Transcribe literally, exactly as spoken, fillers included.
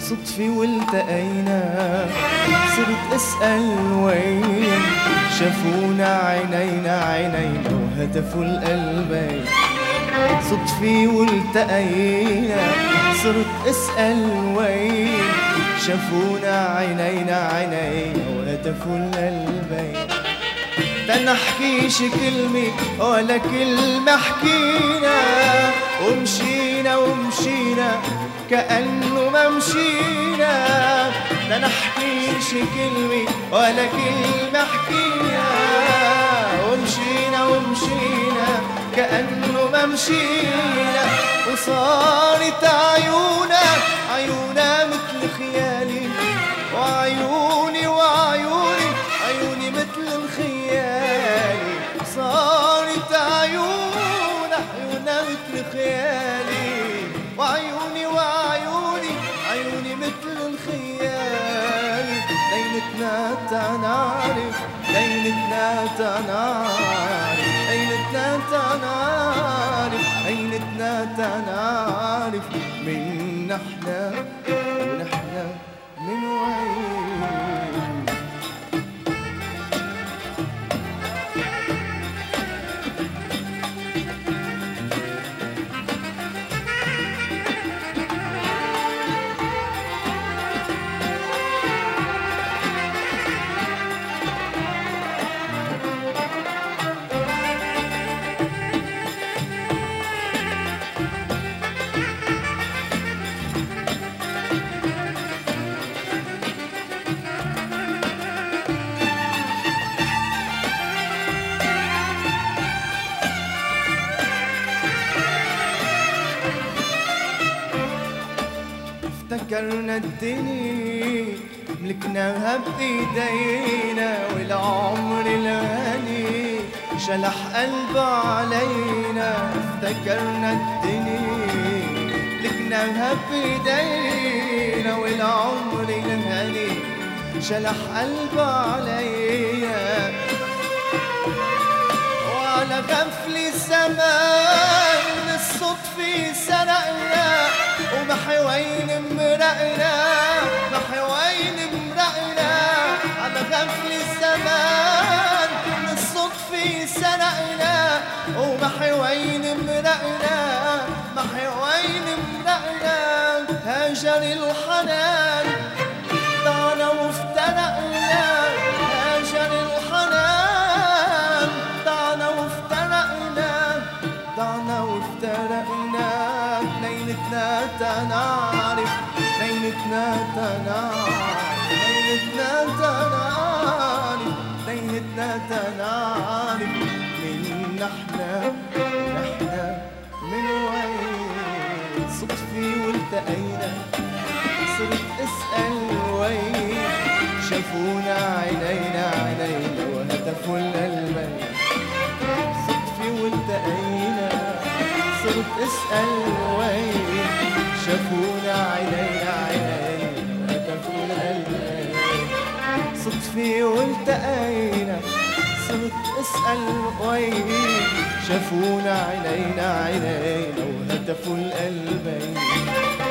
صدفة والتقينا، صرت اسأل وين، شافونا عينينا عينينا وهتفوا القلبين. صدفة والتقينا، صرت اسأل وين، شافونا عينينا عينينا وهتفوا القلبين. تنحكيش كلمة ولا كلمة حكينا، ومشينا ومشينا كأنه ما مشينا. تنحكيش كلمة ولا كلمة حكينا، ومشينا ومشينا كأنه ما مشينا. وصارت عيونا عيونا مثل خيالي، وعيوني وعيوني عيوني مثل الخيالي. صارت عيونا عيونا مثل خيالي، وعيوني وعيوني عيوني مثل الخيالي. ليلتنا تنعرف ليلتنا تنعرف ليلتنا تنعرف ليلتنا تنعرف من نحنا ونحنا من وين. افتكرنا الدنيا ملكناها بايدينا، والعمر الهني شلح قلبه علينا. افتكرنا الدنيا ملكناها بايدينا، والعمر الهني شلح قلبه علينا. وعلى غفل زمان الصدفة سرقنا، ومحوين مرقنا محوين مرقنا. على غفل الزمان الصدفة سرقنا، ومحوين مرقنا محوين مرقنا. هاجر الحنان ضعنا وافترقنا، هاجر الحنان ضعنا وافترقنا ضعنا وافترقنا. ليلتنا تنعرف ليلتنا تنعرف ليلتنا تنعرف ليلتنا تنعرف من نحنا نحنا من وين. صدفة والتقينا، صرت اسأل وين، شافونا عينينا عينينا وهتفوا القلبين. صدفة والتقينا، صرت اسأل وين، شافونا عينينا عينينا وهتفوا القلبين. صدفة والتقينا، صرت اسأل وين، شافونا عينينا عينينا وهتفوا القلبين.